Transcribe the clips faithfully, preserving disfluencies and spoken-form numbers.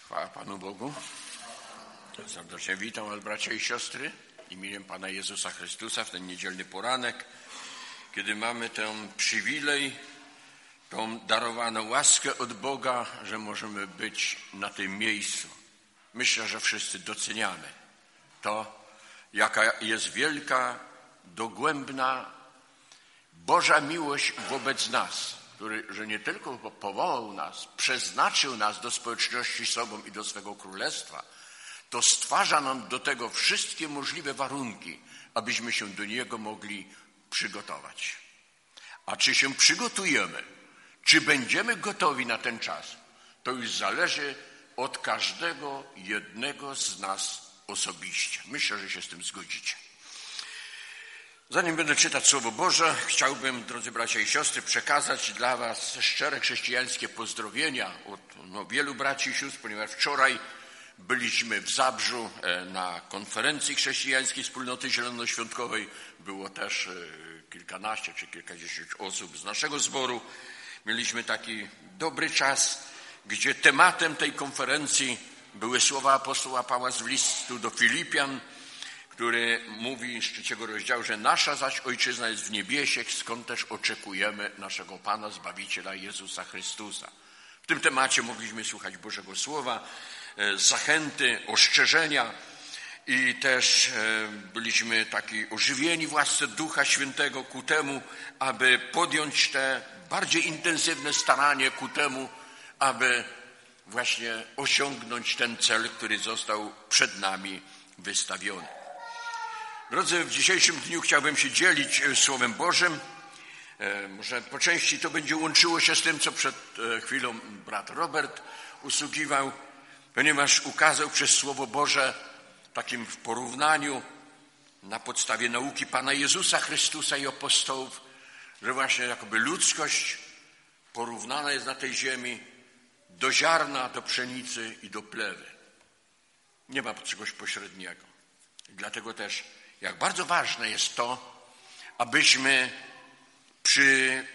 Chwała Panu Bogu. Serdecznie witam Was, bracia i siostry, imieniem Pana Jezusa Chrystusa w ten niedzielny poranek, kiedy mamy ten przywilej, tą darowaną łaskę od Boga, że możemy być na tym miejscu. Myślę, że wszyscy doceniamy to, jaka jest wielka, dogłębna Boża miłość wobec nas, który, że nie tylko powołał nas, przeznaczył nas do społeczności z sobą i do swego królestwa, to stwarza nam do tego wszystkie możliwe warunki, abyśmy się do Niego mogli przygotować. A czy się przygotujemy, czy będziemy gotowi na ten czas, to już zależy od każdego jednego z nas osobiście. Myślę, że się z tym zgodzicie. Zanim będę czytać Słowo Boże, chciałbym, drodzy bracia i siostry, przekazać dla Was szczere chrześcijańskie pozdrowienia od no, wielu braci i sióstr, ponieważ wczoraj byliśmy w Zabrzu na konferencji chrześcijańskiej Wspólnoty Zielonoświątkowej. Było też kilkanaście czy kilkadziesiąt osób z naszego zboru. Mieliśmy taki dobry czas, gdzie tematem tej konferencji były słowa apostoła Pawła z listu do Filipian, który mówi z trzeciego rozdziału, że nasza zaś ojczyzna jest w niebiesie, skąd też oczekujemy naszego Pana, Zbawiciela Jezusa Chrystusa. W tym temacie mogliśmy słuchać Bożego Słowa, zachęty, ostrzeżenia i też byliśmy taki ożywieni w łasce Ducha Świętego ku temu, aby podjąć te bardziej intensywne staranie ku temu, aby właśnie osiągnąć ten cel, który został przed nami wystawiony. Drodzy, w dzisiejszym dniu chciałbym się dzielić Słowem Bożym. Może po części to będzie łączyło się z tym, co przed chwilą brat Robert usługiwał, ponieważ ukazał przez Słowo Boże takim w porównaniu na podstawie nauki Pana Jezusa Chrystusa i apostołów, że właśnie jakoby ludzkość porównana jest na tej ziemi do ziarna, do pszenicy i do plewy. Nie ma czegoś pośredniego. I dlatego też jak bardzo ważne jest to, abyśmy przy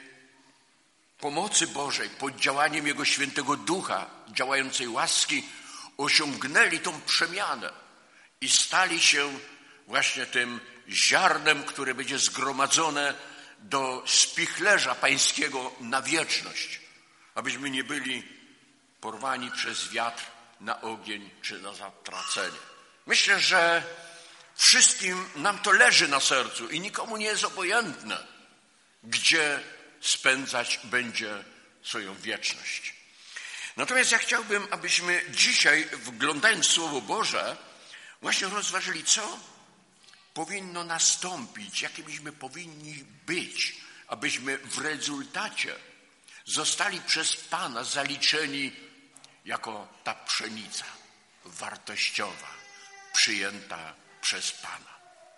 pomocy Bożej, pod działaniem Jego Świętego Ducha, działającej łaski, osiągnęli tą przemianę i stali się właśnie tym ziarnem, które będzie zgromadzone do spichlerza pańskiego na wieczność, abyśmy nie byli porwani przez wiatr na ogień czy na zatracenie. Myślę, że wszystkim nam to leży na sercu i nikomu nie jest obojętne, gdzie spędzać będzie swoją wieczność. Natomiast ja chciałbym, abyśmy dzisiaj, wglądając w Słowo Boże, właśnie rozważyli, co powinno nastąpić, jakie byśmy powinni być, abyśmy w rezultacie zostali przez Pana zaliczeni jako ta pszenica wartościowa, przyjęta przez Pana.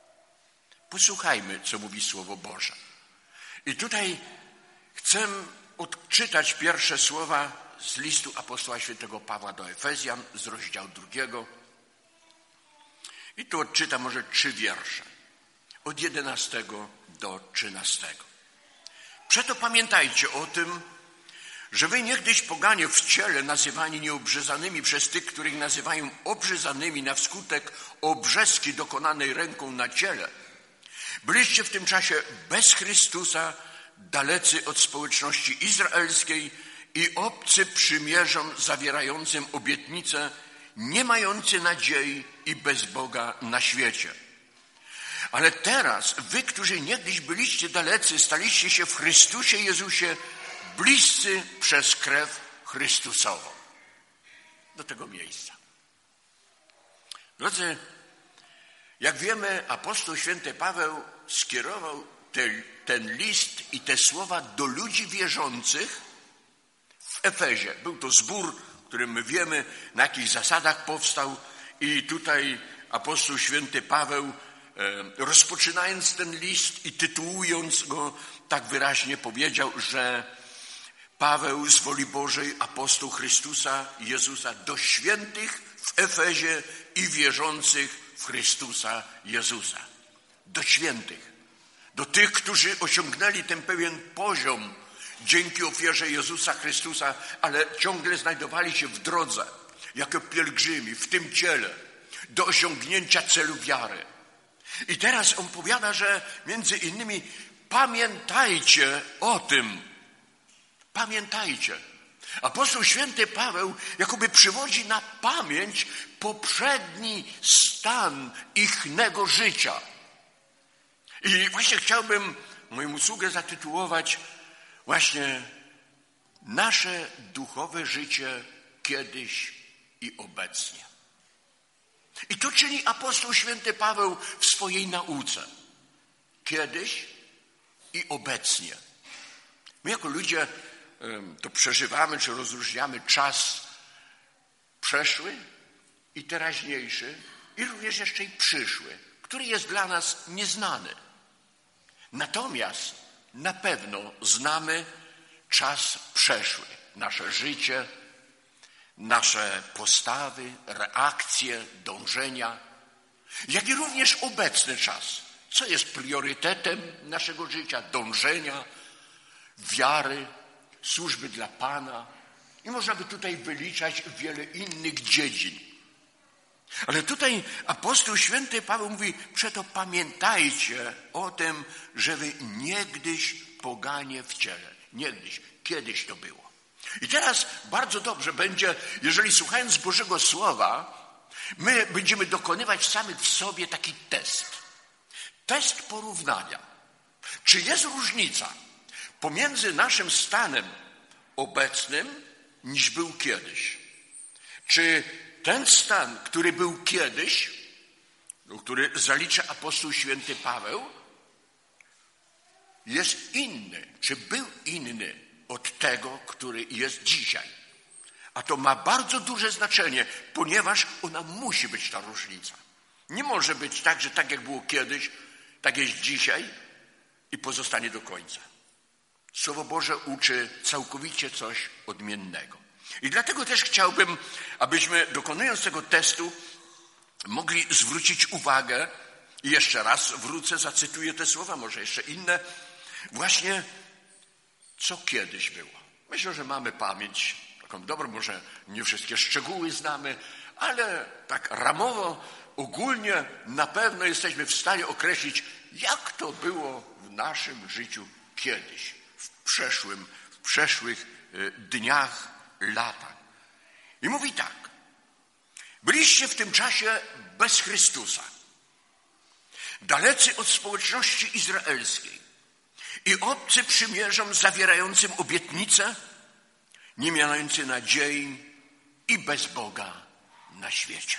Posłuchajmy, co mówi Słowo Boże. I tutaj chcę odczytać pierwsze słowa z listu apostoła świętego Pawła do Efezjan z rozdziału drugiego. I tu odczytam może trzy wiersze. Od jedenastego do trzynastego. Przeto pamiętajcie o tym, że wy niegdyś poganie w ciele, nazywani nieobrzezanymi przez tych, których nazywają obrzezanymi na wskutek obrzeski dokonanej ręką na ciele, byliście w tym czasie bez Chrystusa, dalecy od społeczności izraelskiej i obcy przymierzom zawierającym obietnice, nie mający nadziei i bez Boga na świecie. Ale teraz wy, którzy niegdyś byliście dalecy, staliście się w Chrystusie Jezusie bliscy przez krew Chrystusową. Do tego miejsca. Drodzy, jak wiemy, apostoł święty Paweł skierował te, ten list i te słowa do ludzi wierzących w Efezie. Był to zbór, który my wiemy, na jakich zasadach powstał i tutaj apostoł święty Paweł, e, rozpoczynając ten list i tytułując go, tak wyraźnie powiedział, że Paweł z woli Bożej, apostoł Chrystusa Jezusa do świętych w Efezie i wierzących w Chrystusa Jezusa. Do świętych. Do tych, którzy osiągnęli ten pewien poziom dzięki ofierze Jezusa Chrystusa, ale ciągle znajdowali się w drodze. jako pielgrzymi w tym ciele do osiągnięcia celu wiary. I teraz on powiada, że między innymi pamiętajcie o tym. Pamiętajcie. Apostoł święty Paweł jakoby przywodzi na pamięć poprzedni stan ichnego życia. I właśnie chciałbym moją usługę zatytułować właśnie nasze duchowe życie kiedyś i obecnie. I to czyni apostoł święty Paweł w swojej nauce. Kiedyś i obecnie. My jako ludzie to przeżywamy, czy rozróżniamy czas przeszły i teraźniejszy i również jeszcze i przyszły, który jest dla nas nieznany. Natomiast na pewno znamy czas przeszły, nasze życie, nasze postawy, reakcje, dążenia, jak i również obecny czas. Co jest priorytetem naszego życia, dążenia, wiary, służby dla Pana. I można by tutaj wyliczać wiele innych dziedzin. Ale tutaj apostoł święty Paweł mówi, przeto pamiętajcie o tym, że wy niegdyś poganie w ciele. Niegdyś, kiedyś to było. I teraz bardzo dobrze będzie, jeżeli słuchając Bożego Słowa, my będziemy dokonywać samych w sobie taki test. Test porównania. Czy jest różnica pomiędzy naszym stanem obecnym niż był kiedyś? Czy ten stan, który był kiedyś, który zalicza apostoł święty Paweł, jest inny, czy był inny od tego, który jest dzisiaj? A to ma bardzo duże znaczenie, ponieważ ona musi być ta różnica. Nie może być tak, że tak jak było kiedyś, tak jest dzisiaj i pozostanie do końca. Słowo Boże uczy całkowicie coś odmiennego. I dlatego też chciałbym, abyśmy dokonując tego testu mogli zwrócić uwagę, i jeszcze raz wrócę, zacytuję te słowa, może jeszcze inne, właśnie co kiedyś było. Myślę, że mamy pamięć taką dobrą, może nie wszystkie szczegóły znamy, ale tak ramowo, ogólnie na pewno jesteśmy w stanie określić, jak to było w naszym życiu kiedyś, w przeszłym, w przeszłych dniach, latach. I mówi tak, byliście w tym czasie bez Chrystusa, dalecy od społeczności izraelskiej i obcy przymierzom zawierającym obietnice, nie mający nadziei i bez Boga na świecie.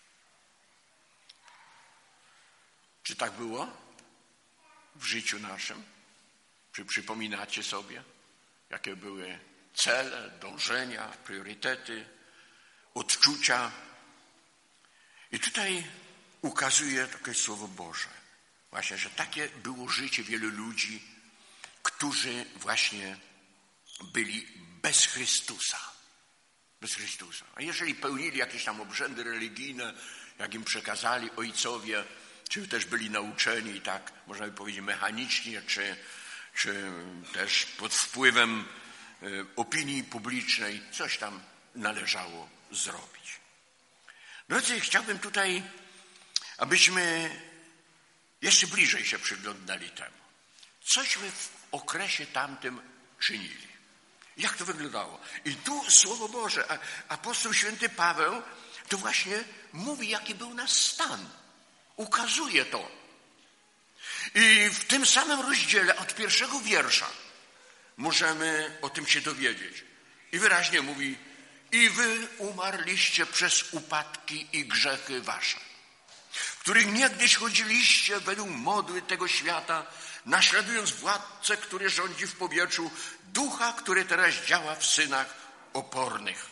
Czy tak było w życiu naszym? Czy przypominacie sobie, jakie były cele, dążenia, priorytety, odczucia? I tutaj ukazuje takie Słowo Boże. Właśnie, że takie było życie wielu ludzi, którzy właśnie byli bez Chrystusa. Bez Chrystusa. A jeżeli pełnili jakieś tam obrzędy religijne, jak im przekazali ojcowie, czy też byli nauczeni i tak, można by powiedzieć, mechanicznie, czy, czy też pod wpływem opinii publicznej, coś tam należało zrobić. Drodzy, chciałbym tutaj, abyśmy jeszcze bliżej się przyglądali temu. Cośmy w okresie tamtym czynili. Jak to wyglądało? I tu Słowo Boże, apostoł święty Paweł, to właśnie mówi, jaki był nasz stan. Ukazuje to. I w tym samym rozdziale od pierwszego wiersza możemy o tym się dowiedzieć. I wyraźnie mówi, i wy umarliście przez upadki i grzechy wasze, w których niegdyś chodziliście według modły tego świata, naśladując władcę, który rządzi w powietrzu, ducha, który teraz działa w synach opornych.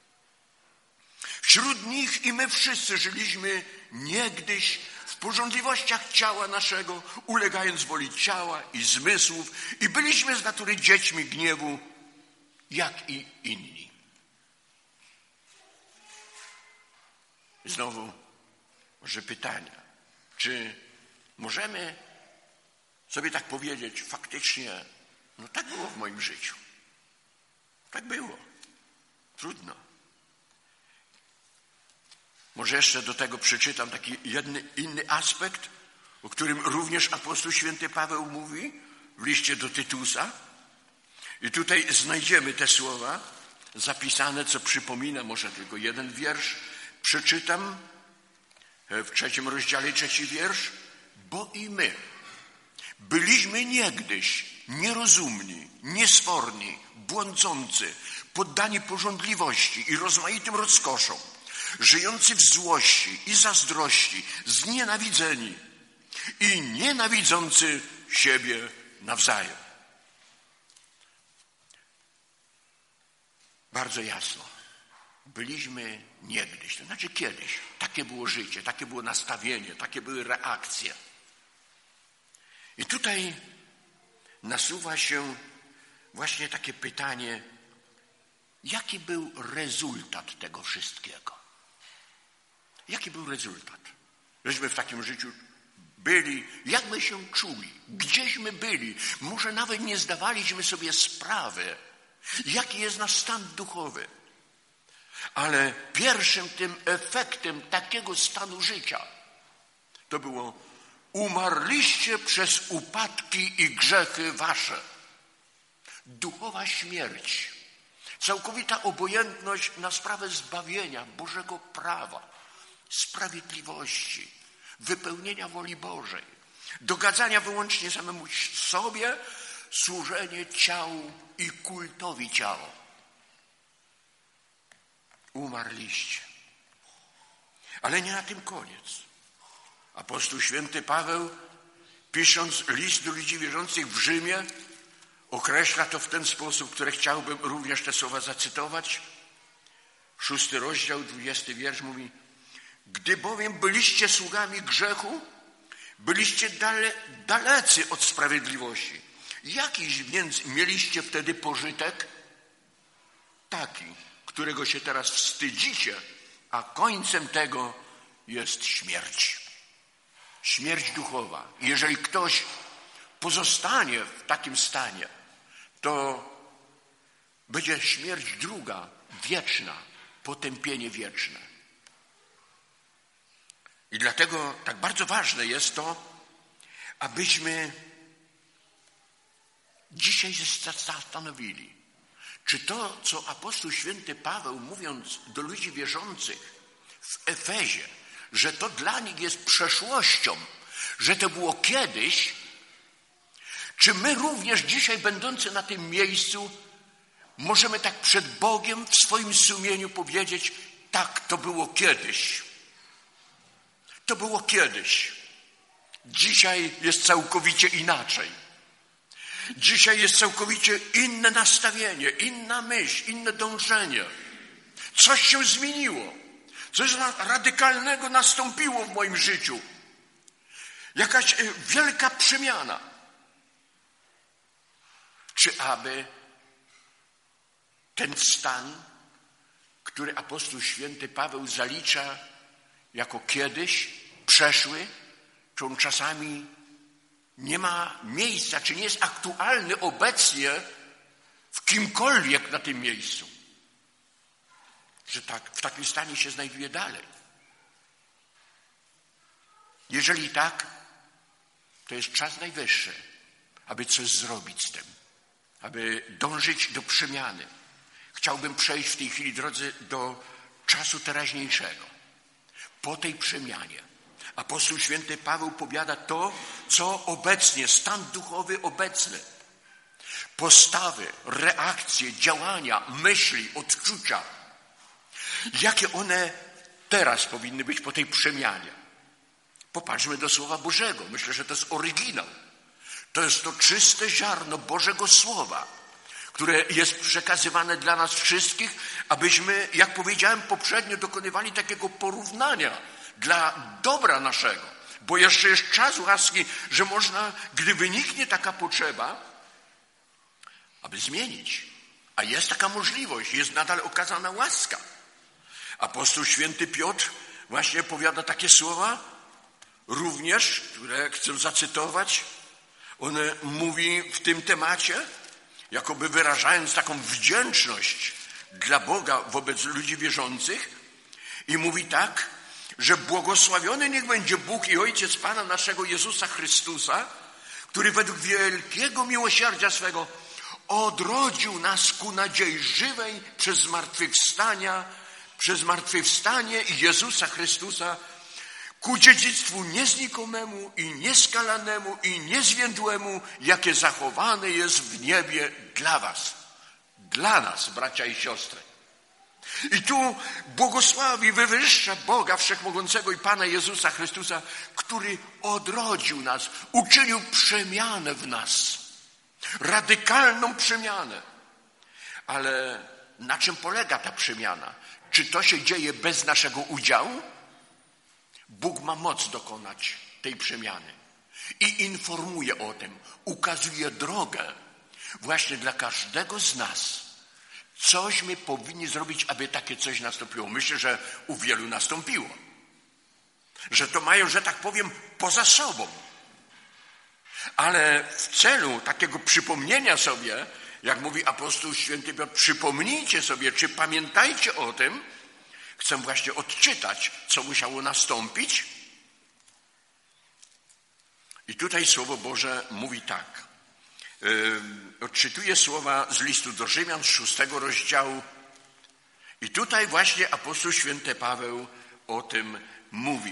Wśród nich i my wszyscy żyliśmy niegdyś w pożądliwościach ciała naszego, ulegając woli ciała i zmysłów, i byliśmy z natury dziećmi gniewu, jak i inni. Znowu może pytania, czy możemy sobie tak powiedzieć, faktycznie, no tak było w moim życiu. Tak było. Trudno. Może jeszcze do tego przeczytam taki jedny, inny aspekt, o którym również apostoł święty Paweł mówi w liście do Tytusa. I tutaj znajdziemy te słowa zapisane, co przypomina, może tylko jeden wiersz przeczytam, w trzecim rozdziale, trzeci wiersz. Bo i my byliśmy niegdyś nierozumni, niesforni, błądzący, poddani pożądliwości i rozmaitym rozkoszom, żyjący w złości i zazdrości, znienawidzeni i nienawidzący siebie nawzajem. Bardzo jasno. Byliśmy niegdyś, to znaczy kiedyś. Takie było życie, takie było nastawienie, takie były reakcje. I tutaj nasuwa się właśnie takie pytanie, jaki był rezultat tego wszystkiego? Jaki był rezultat? Żeśmy w takim życiu byli, jak my się czuli, gdzieśmy byli, może nawet nie zdawaliśmy sobie sprawy, jaki jest nasz stan duchowy. Ale pierwszym tym efektem takiego stanu życia to było: umarliście przez upadki i grzechy wasze. Duchowa śmierć, całkowita obojętność na sprawę zbawienia, Bożego prawa, sprawiedliwości, wypełnienia woli Bożej, dogadzania wyłącznie samemu sobie, służenie ciału i kultowi ciała. Umarliście. Ale nie na tym koniec. Apostoł święty Paweł, pisząc list do ludzi wierzących w Rzymie, określa to w ten sposób, który chciałbym również te słowa zacytować. Szósty rozdział, dwudziesty wiersz mówi: gdy bowiem byliście sługami grzechu, byliście dale, dalecy od sprawiedliwości. Jakiś więc mieliście wtedy pożytek? Taki, którego się teraz wstydzicie, a końcem tego jest śmierć. Śmierć duchowa. Jeżeli ktoś pozostanie w takim stanie, to będzie śmierć druga, wieczna, potępienie wieczne. I dlatego tak bardzo ważne jest to, abyśmy dzisiaj się zastanowili, czy to, co apostoł święty Paweł, mówiąc do ludzi wierzących w Efezie, że to dla nich jest przeszłością, że to było kiedyś, czy my również dzisiaj, będący na tym miejscu, możemy tak przed Bogiem w swoim sumieniu powiedzieć: tak, to było kiedyś. To było kiedyś. Dzisiaj jest całkowicie inaczej. Dzisiaj jest całkowicie inne nastawienie, inna myśl, inne dążenie. Coś się zmieniło. Coś radykalnego nastąpiło w moim życiu. Jakaś wielka przemiana. Czy aby ten stan, który apostoł święty Paweł zalicza jako kiedyś, przeszły, czy on czasami nie ma miejsca, czy nie jest aktualny obecnie w kimkolwiek na tym miejscu? Że tak, w takim stanie się znajduje dalej. Jeżeli tak, to jest czas najwyższy, aby coś zrobić z tym, aby dążyć do przemiany. Chciałbym przejść w tej chwili, drodzy, do czasu teraźniejszego. Po tej przemianie apostoł święty Paweł powiada to, co obecnie, stan duchowy obecny. Postawy, reakcje, działania, myśli, odczucia. Jakie one teraz powinny być po tej przemianie? Popatrzmy do Słowa Bożego. Myślę, że to jest oryginał. To jest to czyste ziarno Bożego Słowa, które jest przekazywane dla nas wszystkich, abyśmy, jak powiedziałem poprzednio, dokonywali takiego porównania dla dobra naszego. Bo jeszcze jest czas łaski, że można, gdy wyniknie taka potrzeba, aby zmienić. A jest taka możliwość, jest nadal okazana łaska. Apostoł święty Piotr właśnie powiada takie słowa, również, które chcę zacytować. On mówi w tym temacie, jakoby wyrażając taką wdzięczność dla Boga wobec ludzi wierzących, i mówi tak: że błogosławiony niech będzie Bóg i Ojciec Pana naszego Jezusa Chrystusa, który według wielkiego miłosierdzia swego odrodził nas ku nadziei żywej przez zmartwychwstania, przez zmartwychwstanie Jezusa Chrystusa, ku dziedzictwu nieznikomemu i nieskalanemu i niezwiędłemu, jakie zachowane jest w niebie dla was, dla nas, bracia i siostry. I tu błogosławi, wywyższa Boga Wszechmogącego i Pana Jezusa Chrystusa, który odrodził nas, uczynił przemianę w nas, radykalną przemianę. Ale na czym polega ta przemiana? Czy to się dzieje bez naszego udziału? Bóg ma moc dokonać tej przemiany i informuje o tym, ukazuje drogę właśnie dla każdego z nas. Cośmy powinni zrobić, aby takie coś nastąpiło. Myślę, że u wielu nastąpiło. Że to mają, że tak powiem, poza sobą. Ale w celu takiego przypomnienia sobie, jak mówi apostoł święty Piotr, przypomnijcie sobie, czy pamiętajcie o tym, chcę właśnie odczytać, co musiało nastąpić. I tutaj Słowo Boże mówi tak. Yy, odczytuję słowa z listu do Rzymian, z szóstego rozdziału. I tutaj właśnie apostoł święty Paweł o tym mówi.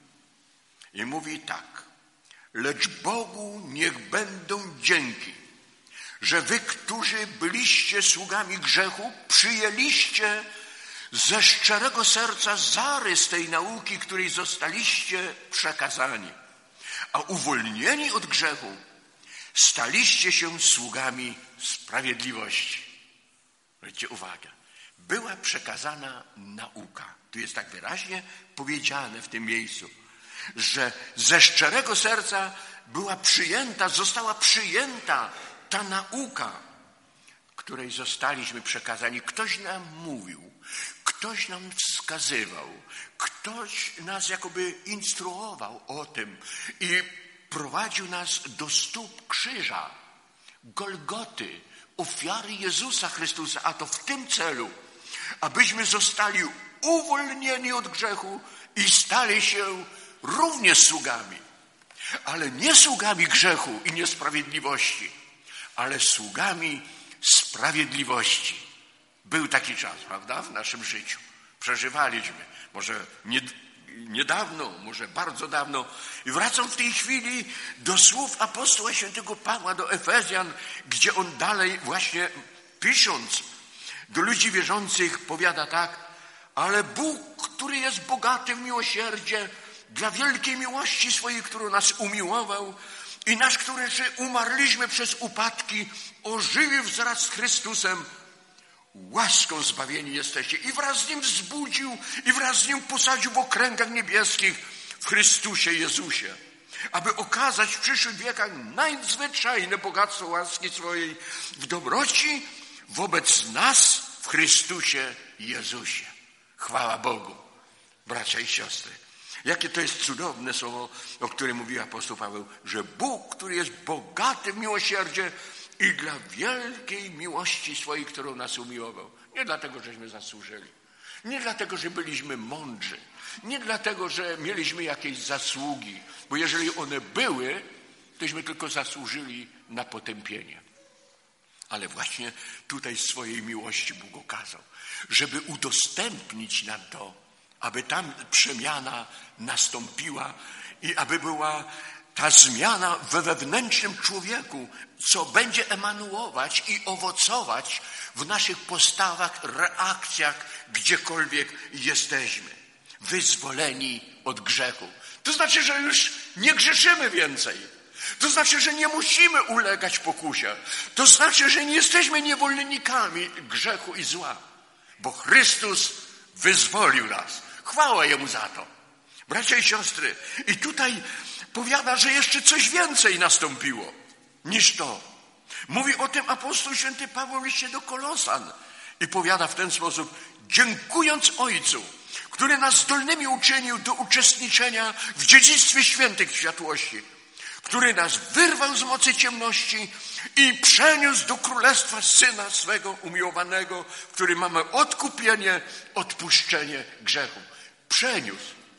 I mówi tak. Lecz Bogu niech będą dzięki, że wy, którzy byliście sługami grzechu, przyjęliście ze szczerego serca zarys tej nauki, której zostaliście przekazani, a uwolnieni od grzechu staliście się sługami sprawiedliwości. Zwróćcie uwagę. Była przekazana nauka. Tu jest tak wyraźnie powiedziane w tym miejscu, że ze szczerego serca była przyjęta, została przyjęta ta nauka, której zostaliśmy przekazani. Ktoś nam mówił, ktoś nam wskazywał, ktoś nas jakoby instruował o tym i prowadził nas do stóp krzyża, Golgoty, ofiary Jezusa Chrystusa, a to w tym celu, abyśmy zostali uwolnieni od grzechu i stali się również sługami, ale nie sługami grzechu i niesprawiedliwości, ale sługami sprawiedliwości. Był taki czas, prawda, w naszym życiu. Przeżywaliśmy, może nie, niedawno, może bardzo dawno. I wracam w tej chwili do słów apostoła świętego Pawła do Efezjan, gdzie on dalej właśnie pisząc do ludzi wierzących powiada tak: ale Bóg, który jest bogaty w miłosierdzie, dla wielkiej miłości swojej, którą nas umiłował i nas, którzy umarliśmy przez upadki, ożywił wraz z Chrystusem, łaską zbawieni jesteście. I wraz z Nim wzbudził i wraz z Nim posadził w okręgach niebieskich w Chrystusie Jezusie, aby okazać w przyszłych wiekach nadzwyczajne bogactwo łaski swojej w dobroci wobec nas w Chrystusie Jezusie. Chwała Bogu, bracia i siostry. Jakie to jest cudowne słowo, o którym mówi apostoł Paweł, że Bóg, który jest bogaty w miłosierdzie i dla wielkiej miłości swojej, którą nas umiłował. Nie dlatego, żeśmy zasłużyli. Nie dlatego, że byliśmy mądrzy. Nie dlatego, że mieliśmy jakieś zasługi. Bo jeżeli one były, tośmy tylko zasłużyli na potępienie. Ale właśnie tutaj swojej miłości Bóg okazał, żeby udostępnić nam to, aby tam przemiana nastąpiła i aby była ta zmiana we wewnętrznym człowieku, co będzie emanuować i owocować w naszych postawach, reakcjach, gdziekolwiek jesteśmy. Wyzwoleni od grzechu. To znaczy, że już nie grzeszymy więcej. To znaczy, że nie musimy ulegać pokusie. To znaczy, że nie jesteśmy niewolnikami grzechu i zła. Bo Chrystus wyzwolił nas. Chwała Jemu za to. Bracia i siostry, i tutaj powiada, że jeszcze coś więcej nastąpiło niż to. Mówi o tym apostoł święty Paweł w liście do Kolosan i powiada w ten sposób: dziękując Ojcu, który nas zdolnymi uczynił do uczestniczenia w dziedzictwie świętych w światłości, który nas wyrwał z mocy ciemności i przeniósł do królestwa Syna swego umiłowanego, w którym mamy odkupienie, odpuszczenie grzechu. Przeniósł.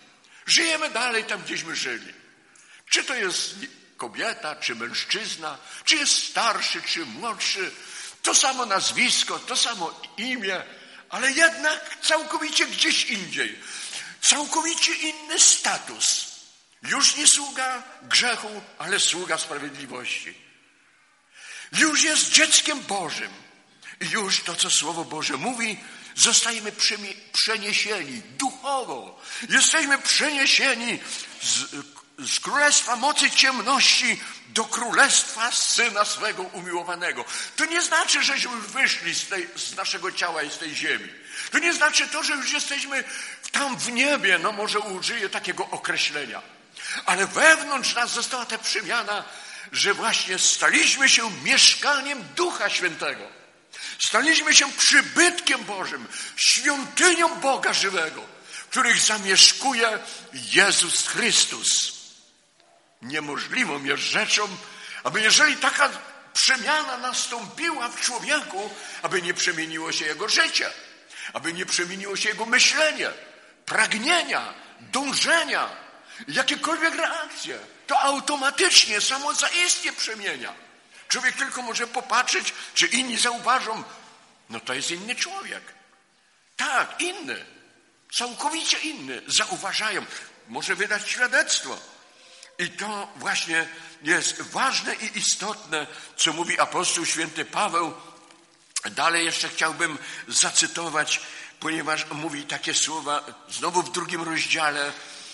Żyjemy dalej tam, gdzieśmy żyli. Czy to jest kobieta, czy mężczyzna, czy jest starszy, czy młodszy, to samo nazwisko, to samo imię, ale jednak całkowicie gdzieś indziej. Całkowicie inny status. Już nie sługa grzechu, ale sługa sprawiedliwości. Już jest dzieckiem Bożym. I już to, co Słowo Boże mówi, zostajemy przeniesieni duchowo. Jesteśmy przeniesieni z, z królestwa mocy ciemności do królestwa Syna swego umiłowanego. To nie znaczy, żeśmy już wyszli z, tej, z naszego ciała i z tej ziemi. To nie znaczy to, że już jesteśmy tam w niebie, no może użyję takiego określenia. Ale wewnątrz nas została ta przemiana, że właśnie staliśmy się mieszkaniem Ducha Świętego. Staliśmy się przybytkiem Bożym, świątynią Boga żywego, w których zamieszkuje Jezus Chrystus. Niemożliwą jest rzeczą, aby jeżeli taka przemiana nastąpiła w człowieku, aby nie przemieniło się jego życie, aby nie przemieniło się jego myślenie, pragnienia, dążenia, jakiekolwiek reakcje. To automatycznie, samo zaistnie przemienia. Człowiek tylko może popatrzeć, czy inni zauważą, no to jest inny człowiek. Tak, inny. Całkowicie inny. Zauważają. Może wydać świadectwo. I to właśnie jest ważne i istotne, co mówi apostoł święty Paweł. Dalej jeszcze chciałbym zacytować, ponieważ mówi takie słowa, znowu w drugim rozdziale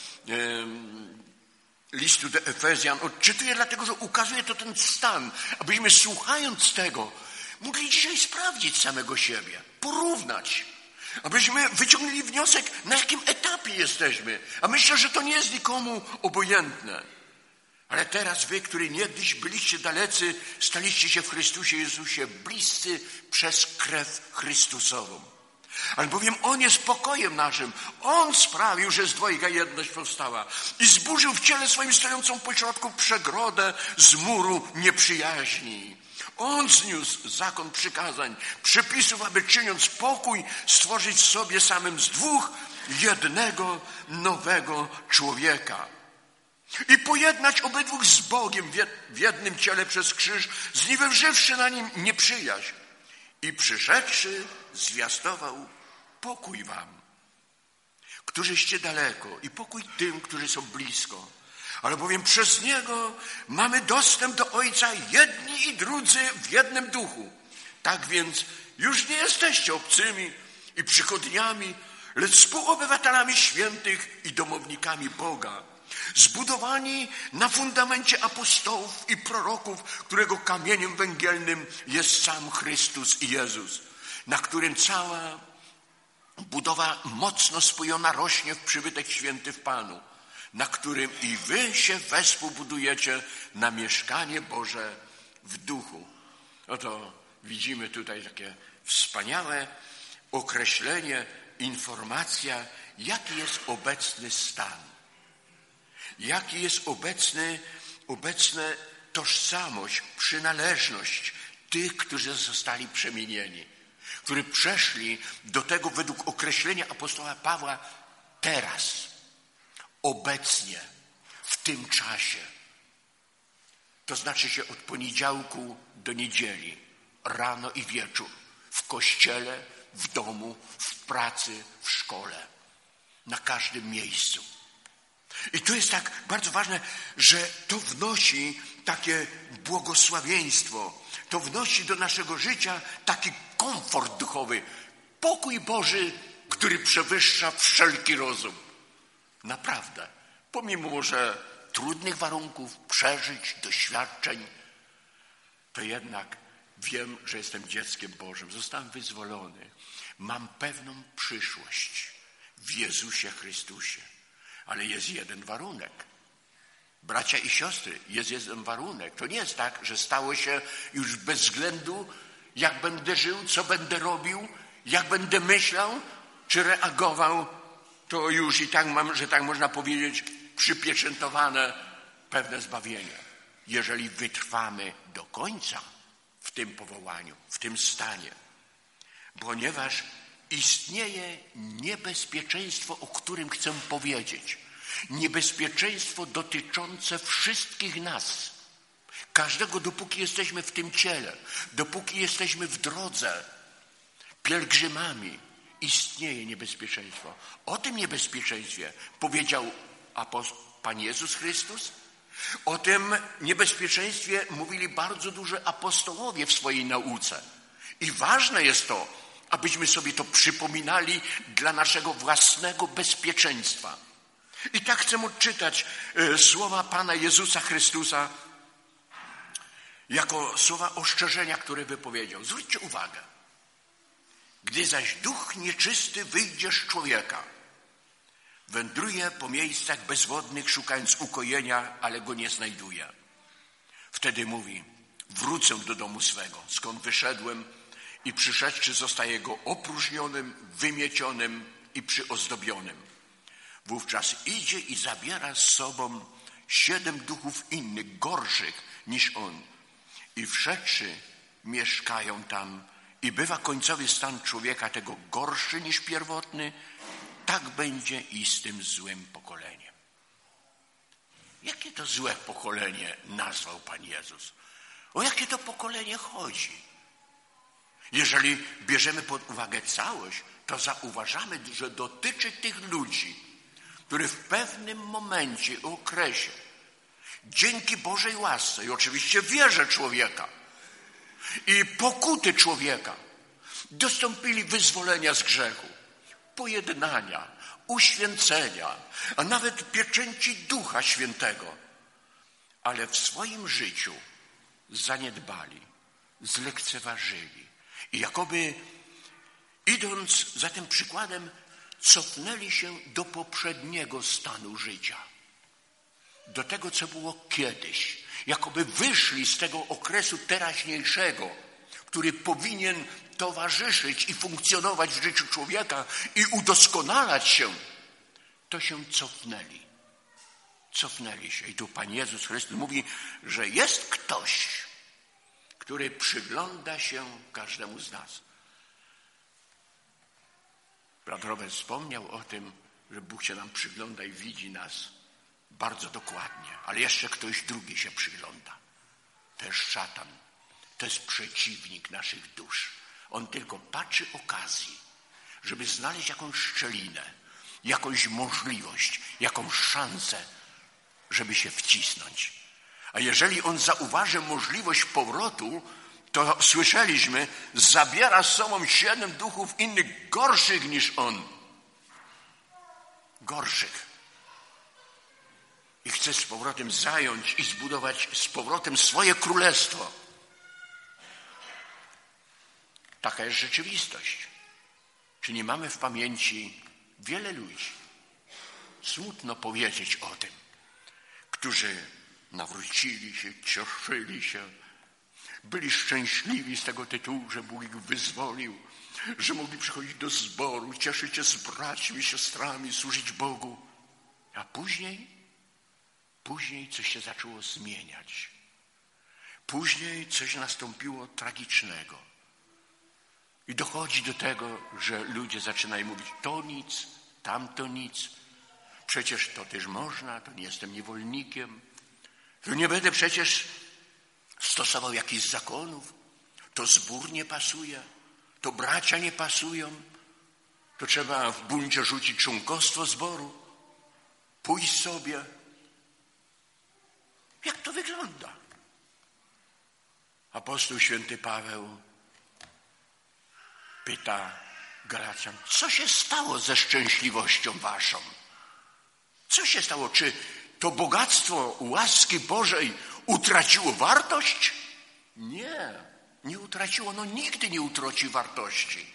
listu do Efezjan. Odczytuję dlatego, że ukazuje to ten stan, abyśmy słuchając tego mogli dzisiaj sprawdzić samego siebie, porównać, abyśmy wyciągnęli wniosek, na jakim etapie jesteśmy. A myślę, że to nie jest nikomu obojętne. Ale teraz wy, którzy niegdyś byliście dalecy, staliście się w Chrystusie Jezusie bliscy przez krew Chrystusową. Albowiem On jest pokojem naszym. On sprawił, że z dwojga jedność powstała i zburzył w ciele swoim stojącą pośrodku przegrodę z muru nieprzyjaźni. On zniósł zakon przykazań, przepisów, aby czyniąc pokój, stworzyć sobie samym z dwóch jednego nowego człowieka. I pojednać obydwóch z Bogiem w jednym ciele przez krzyż, zniwełżywszy na nim nieprzyjaźń. I przyszedłszy, zwiastował pokój wam, którzyście daleko, i pokój tym, którzy są blisko. Albowiem przez Niego mamy dostęp do Ojca jedni i drudzy w jednym duchu. Tak więc już nie jesteście obcymi i przychodniami, lecz współobywatelami świętych i domownikami Boga. Zbudowani na fundamencie apostołów i proroków, którego kamieniem węgielnym jest sam Chrystus i Jezus, na którym cała budowa mocno spojona rośnie w przybytek święty w Panu, na którym i wy się wespół budujecie na mieszkanie Boże w duchu. Oto widzimy tutaj takie wspaniałe określenie, informacja, jaki jest obecny stan. Jaki jest obecny, obecna tożsamość, przynależność tych, którzy zostali przemienieni, którzy przeszli do tego według określenia apostoła Pawła teraz, obecnie, w tym czasie. To znaczy się od poniedziałku do niedzieli, rano i wieczór, w kościele, w domu, w pracy, w szkole, na każdym miejscu. I to jest tak bardzo ważne, że to wnosi takie błogosławieństwo, to wnosi do naszego życia taki komfort duchowy, pokój Boży, który przewyższa wszelki rozum. Naprawdę, pomimo może trudnych warunków, przeżyć, doświadczeń, to jednak wiem, że jestem dzieckiem Bożym, zostałem wyzwolony, mam pewną przyszłość w Jezusie Chrystusie. Ale jest jeden warunek. Bracia i siostry, jest jeden warunek. To nie jest tak, że stało się już bez względu, jak będę żył, co będę robił, jak będę myślał, czy reagował, to już i tak mam, że tak można powiedzieć, przypieczętowane pewne zbawienie. Jeżeli wytrwamy do końca w tym powołaniu, w tym stanie. Ponieważ istnieje niebezpieczeństwo, o którym chcę powiedzieć. Niebezpieczeństwo dotyczące wszystkich nas. Każdego, dopóki jesteśmy w tym ciele, dopóki jesteśmy w drodze, pielgrzymami, istnieje niebezpieczeństwo. O tym niebezpieczeństwie powiedział apostoł, Pan Jezus Chrystus. O tym niebezpieczeństwie mówili bardzo dużo apostołowie w swojej nauce. I ważne jest to, abyśmy sobie to przypominali dla naszego własnego bezpieczeństwa. I tak chcę odczytać e, słowa Pana Jezusa Chrystusa jako słowa ostrzeżenia, które wypowiedział. Zwróćcie uwagę. Gdy zaś duch nieczysty wyjdzie z człowieka, wędruje po miejscach bezwodnych, szukając ukojenia, ale go nie znajduje. Wtedy mówi, wrócę do domu swego, skąd wyszedłem, i przyszedłszy zostaje go opróżnionym, wymiecionym i przyozdobionym. Wówczas idzie i zabiera z sobą siedem duchów innych, gorszych niż on. I wszedłszy mieszkają tam. I bywa końcowy stan człowieka tego gorszy niż pierwotny. Tak będzie i z tym złym pokoleniem. Jakie to złe pokolenie nazwał Pan Jezus? O jakie to pokolenie chodzi? Jeżeli bierzemy pod uwagę całość, to zauważamy, że dotyczy tych ludzi, którzy w pewnym momencie, okresie, dzięki Bożej łasce i oczywiście wierze człowieka i pokuty człowieka, dostąpili wyzwolenia z grzechu, pojednania, uświęcenia, a nawet pieczęci Ducha Świętego, ale w swoim życiu zaniedbali, zlekceważyli i jakoby idąc za tym przykładem cofnęli się do poprzedniego stanu życia, do tego, co było kiedyś, jakoby wyszli z tego okresu teraźniejszego, który powinien towarzyszyć i funkcjonować w życiu człowieka i udoskonalać się, to się cofnęli. Cofnęli się. I tu Pan Jezus Chrystus mówi, że jest ktoś, który przygląda się każdemu z nas. Brat Robert wspomniał o tym, że Bóg się nam przygląda i widzi nas bardzo dokładnie, ale jeszcze ktoś drugi się przygląda. To jest szatan. To jest przeciwnik naszych dusz. On tylko patrzy okazji, żeby znaleźć jakąś szczelinę, jakąś możliwość, jakąś szansę, żeby się wcisnąć. A jeżeli on zauważy możliwość powrotu, to słyszeliśmy, zabiera z sobą siedem duchów innych, gorszych niż on. Gorszych. I chce z powrotem zająć i zbudować z powrotem swoje królestwo. Taka jest rzeczywistość. Czy nie mamy w pamięci wiele ludzi, smutno powiedzieć o tym, którzy nawrócili się, cieszyli się, byli szczęśliwi z tego tytułu, że Bóg ich wyzwolił, że mogli przychodzić do zboru, cieszyć się z braćmi, siostrami, służyć Bogu. A później, później coś się zaczęło zmieniać. Później coś nastąpiło tragicznego. I dochodzi do tego, że ludzie zaczynają mówić, to nic, tamto nic. Przecież to też można, to nie jestem niewolnikiem. To nie będę przecież stosował jakichś zakonów. To zbór nie pasuje. To bracia nie pasują. To trzeba w buncie rzucić członkostwo zboru. Pójść sobie. Jak to wygląda? Apostoł święty Paweł pyta Galacjan, co się stało ze szczęśliwością waszą? Co się stało? Czy to bogactwo łaski Bożej utraciło wartość? Nie, nie utraciło. No nigdy nie utraci wartości.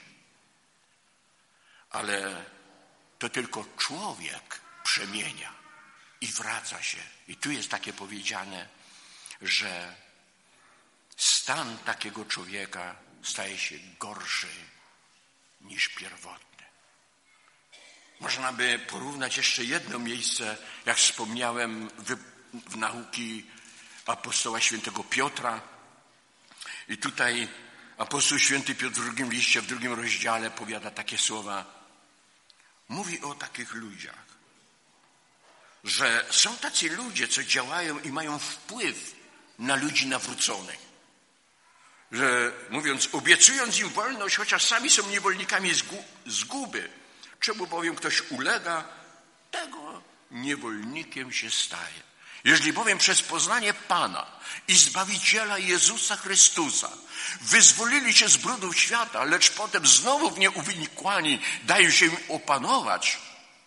Ale to tylko człowiek przemienia i wraca się. I tu jest takie powiedziane, że stan takiego człowieka staje się gorszy niż pierwotny. Można by porównać jeszcze jedno miejsce, jak wspomniałem, w, w nauki apostoła świętego Piotra. I tutaj apostoł święty Piotr w drugim liście, w drugim rozdziale powiada takie słowa. Mówi o takich ludziach. że są tacy ludzie, co działają i mają wpływ na ludzi nawróconych. Że mówiąc, obiecując im wolność, chociaż sami są niewolnikami zguby, czemu bowiem ktoś ulega, tego niewolnikiem się staje. Jeżeli bowiem przez poznanie Pana i Zbawiciela Jezusa Chrystusa wyzwolili się z brudów świata, lecz potem znowu w nie uwikłani dają się im opanować,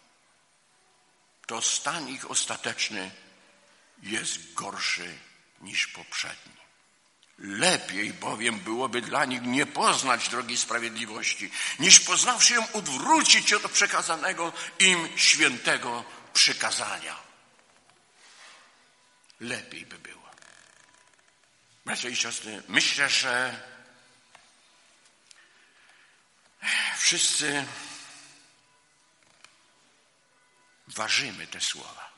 to stan ich ostateczny jest gorszy niż poprzedni. Lepiej bowiem byłoby dla nich nie poznać drogi sprawiedliwości, niż poznawszy ją odwrócić się od przekazanego im świętego przykazania. Lepiej by było. Bracia i siostry, myślę, że wszyscy ważymy te słowa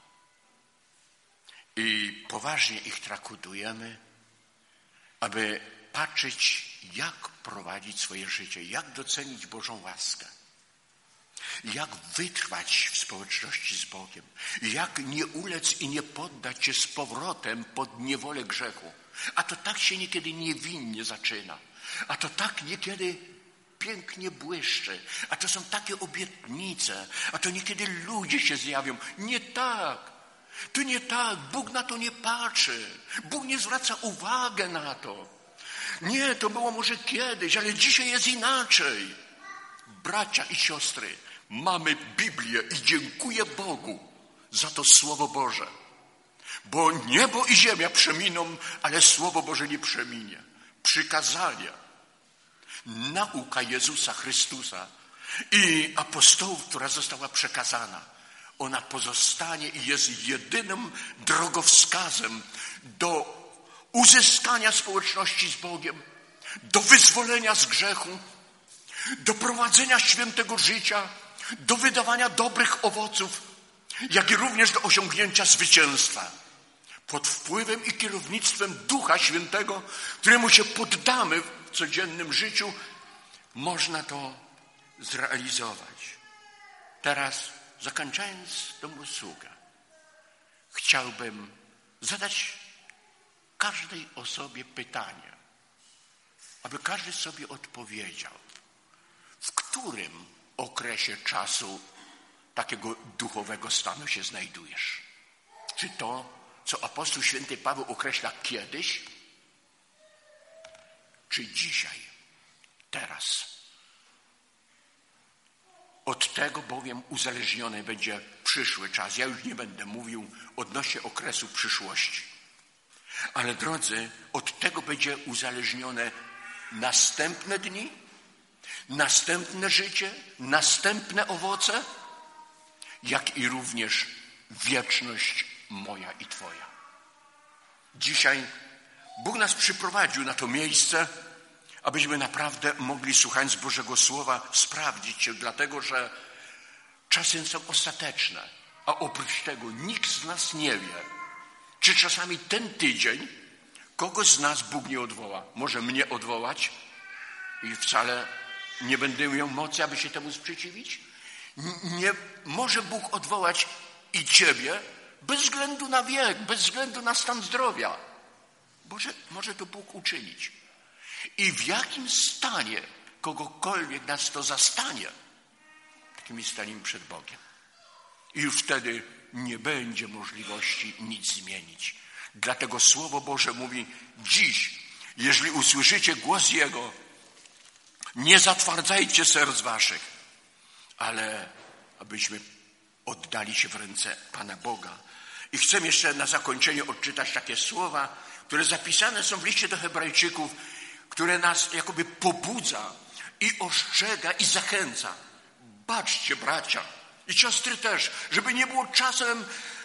i poważnie ich traktujemy, aby patrzeć, jak prowadzić swoje życie, jak docenić Bożą łaskę, jak wytrwać w społeczności z Bogiem, jak nie ulec i nie poddać się z powrotem pod niewolę grzechu. A to tak się niekiedy niewinnie zaczyna, a to tak niekiedy pięknie błyszczy, a to są takie obietnice, a to niekiedy ludzie się zjawią. Nie tak. To nie tak, Bóg na to nie patrzy. Bóg nie zwraca uwagi na to. Nie, to było może kiedyś, ale dzisiaj jest inaczej. Bracia i siostry, mamy Biblię i dziękuję Bogu za to Słowo Boże. Bo niebo i ziemia przeminą, ale Słowo Boże nie przeminie. Przykazania, nauka Jezusa Chrystusa i apostołów, która została przekazana, ona pozostanie i jest jedynym drogowskazem do uzyskania społeczności z Bogiem, do wyzwolenia z grzechu, do prowadzenia świętego życia, do wydawania dobrych owoców, jak i również do osiągnięcia zwycięstwa. Pod wpływem i kierownictwem Ducha Świętego, któremu się poddamy w codziennym życiu, można to zrealizować. Teraz, zakończając tę usługę, chciałbym zadać każdej osobie pytanie, aby każdy sobie odpowiedział, w którym okresie czasu takiego duchowego stanu się znajdujesz. Czy to, co apostoł święty Paweł określa kiedyś, czy dzisiaj, teraz. Od tego bowiem uzależniony będzie przyszły czas. Ja już nie będę mówił odnośnie okresu przyszłości. Ale drodzy, od tego będzie uzależnione następne dni, następne życie, następne owoce, jak i również wieczność moja i Twoja. Dzisiaj Bóg nas przyprowadził na to miejsce, abyśmy naprawdę mogli, słuchając Bożego Słowa, sprawdzić się, dlatego że czasy są ostateczne, a oprócz tego nikt z nas nie wie, czy czasami ten tydzień kogoś z nas Bóg nie odwoła. Może mnie odwołać i wcale nie będę miał mocy, aby się temu sprzeciwić. Nie może Bóg odwołać i Ciebie bez względu na wiek, bez względu na stan zdrowia. Może, może to Bóg uczynić. I w jakim stanie kogokolwiek nas to zastanie, takimi staniemy przed Bogiem. I już wtedy nie będzie możliwości nic zmienić. Dlatego Słowo Boże mówi: dziś, jeżeli usłyszycie głos Jego, nie zatwardzajcie serc waszych, ale abyśmy oddali się w ręce Pana Boga. I chcę jeszcze na zakończenie odczytać takie słowa, które zapisane są w liście do Hebrajczyków, które nas jakoby pobudza i ostrzega i zachęca. Baczcie, bracia i siostry też, żeby nie było czasem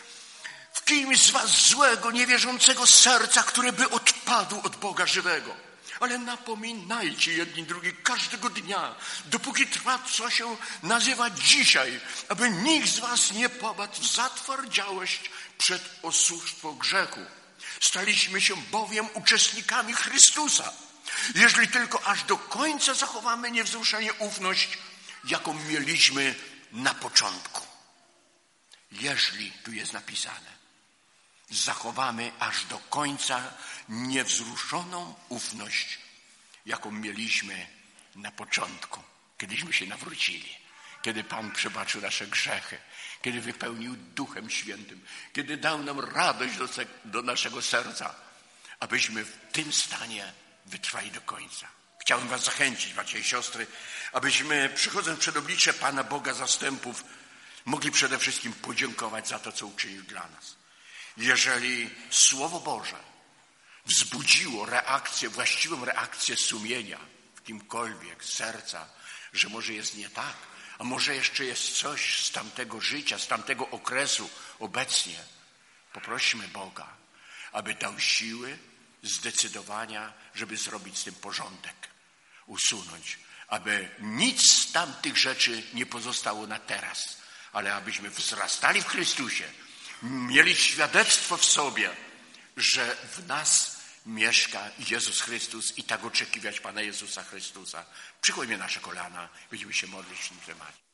w kimś z was złego, niewierzącego serca, które by odpadło od Boga żywego. Ale napominajcie jedni drugich każdego dnia, dopóki trwa, co się nazywa dzisiaj, aby nikt z was nie popadł w zatwardziałość przed oszustwo grzechu. Staliśmy się bowiem uczestnikami Chrystusa, jeżeli tylko aż do końca zachowamy niewzruszenie ufność, jaką mieliśmy na początku. Jeżeli, tu jest napisane, zachowamy aż do końca niewzruszoną ufność, jaką mieliśmy na początku, kiedyśmy się nawrócili, kiedy Pan przebaczył nasze grzechy, kiedy wypełnił Duchem Świętym, kiedy dał nam radość do, do naszego serca, abyśmy w tym stanie wytrwali do końca. Chciałbym was zachęcić, bracia i siostry, abyśmy, przychodząc przed oblicze Pana Boga zastępów, mogli przede wszystkim podziękować za to, co uczynił dla nas. Jeżeli Słowo Boże wzbudziło reakcję, właściwą reakcję sumienia w kimkolwiek, z serca, że może jest nie tak, a może jeszcze jest coś z tamtego życia, z tamtego okresu obecnie, poprośmy Boga, aby dał siły, zdecydowania, żeby zrobić z tym porządek, usunąć, aby nic z tamtych rzeczy nie pozostało na teraz, ale abyśmy wzrastali w Chrystusie, mieli świadectwo w sobie, że w nas mieszka Jezus Chrystus i tak oczekiwać Pana Jezusa Chrystusa. Przykładźmy nasze kolana, będziemy się modlić w tym temacie.